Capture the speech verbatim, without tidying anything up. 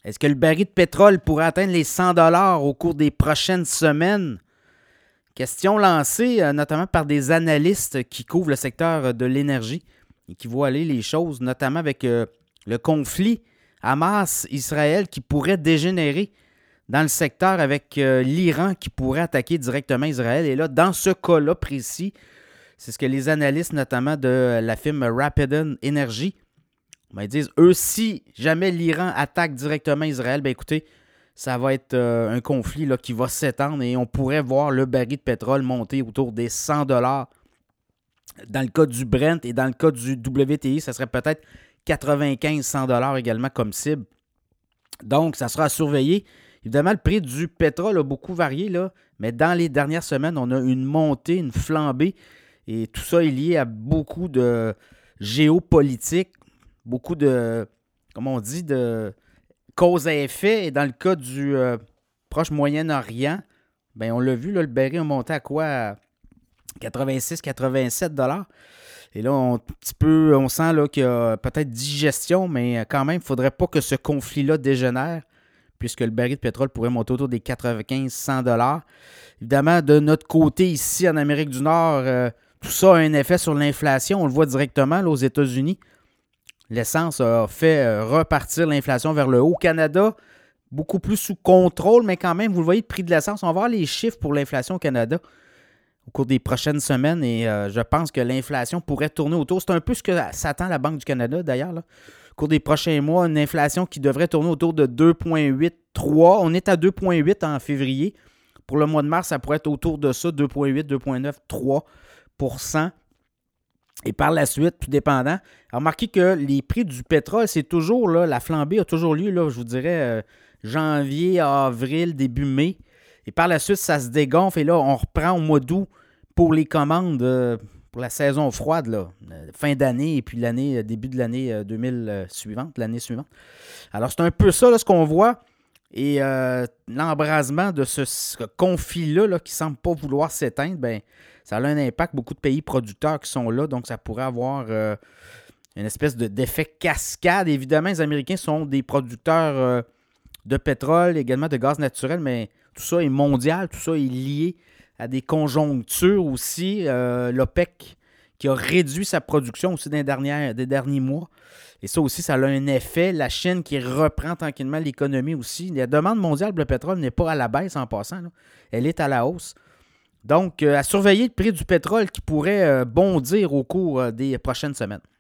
Est-ce que le baril de pétrole pourrait atteindre les cent dollars au cours des prochaines semaines? Question lancée euh, notamment par des analystes qui couvrent le secteur de l'énergie et qui voient aller les choses, notamment avec euh, le conflit Hamas-Israël qui pourrait dégénérer dans le secteur avec euh, l'Iran qui pourrait attaquer directement Israël. Et là, dans ce cas-là précis, c'est ce que les analystes, notamment de la firme Rapiden Energy, ben, ils disent, eux, si jamais l'Iran attaque directement Israël, ben écoutez, ça va être euh, un conflit là, qui va s'étendre et on pourrait voir le baril de pétrole monter autour des cent dollars. Dans le cas du Brent et dans le cas du W T I, ça serait peut-être quatre-vingt-quinze à cent dollars également comme cible. Donc, ça sera à surveiller. Évidemment, le prix du pétrole a beaucoup varié, là, mais dans les dernières semaines, on a une montée, une flambée. Et tout ça est lié à beaucoup de géopolitique, beaucoup de, comment on dit, de cause à effet. Et dans le cas du euh, proche Moyen-Orient, ben on l'a vu, là, le baril a monté à quoi? À quatre-vingt-six à quatre-vingt-sept dollars. Et là, on, un petit peu, on sent là, qu'il y a peut-être digestion, mais quand même, il ne faudrait pas que ce conflit-là dégénère, puisque le baril de pétrole pourrait monter autour des quatre-vingt-quinze à cent dollars. Évidemment, de notre côté, ici, en Amérique du Nord, euh, tout ça a un effet sur l'inflation. On le voit directement là, aux États-Unis. L'essence a fait repartir l'inflation vers le haut. Au Canada, beaucoup plus sous contrôle, mais quand même, vous le voyez, le prix de l'essence. On va voir les chiffres pour l'inflation au Canada au cours des prochaines semaines et euh, je pense que l'inflation pourrait tourner autour. C'est un peu ce que s'attend la Banque du Canada, d'ailleurs. Là. Au cours des prochains mois, une inflation qui devrait tourner autour de deux virgule huit trois. On est à deux virgule huit en février. Pour le mois de mars, ça pourrait être autour de ça, deux virgule huit, deux virgule neuf, trois pour cent. Et par la suite, tout dépendant. Remarquez que les prix du pétrole, c'est toujours, là, la flambée a toujours lieu, là, je vous dirais, euh, janvier, avril, début mai. Et par la suite, ça se dégonfle. Et là, on reprend au mois d'août pour les commandes euh, pour la saison froide, là, euh, fin d'année et puis l'année, début de l'année euh, deux mille euh, suivante, l'année suivante. Alors, c'est un peu ça, là, ce qu'on voit. Et euh, l'embrasement de ce, ce conflit-là là, qui ne semble pas vouloir s'éteindre, ben, ça a un impact. Beaucoup de pays producteurs qui sont là, donc ça pourrait avoir euh, une espèce de, d'effet cascade. Évidemment, les Américains sont des producteurs euh, de pétrole, également de gaz naturel, mais tout ça est mondial, tout ça est lié à des conjonctures aussi. Euh, L'OPEC qui a réduit sa production aussi des, dernières, des derniers mois. Et ça aussi, ça a un effet. La Chine qui reprend tranquillement l'économie aussi. La demande mondiale pour le pétrole n'est pas à la baisse en passant. Là. Elle est à la hausse. Donc, euh, à surveiller le prix du pétrole qui pourrait euh, bondir au cours euh, des prochaines semaines.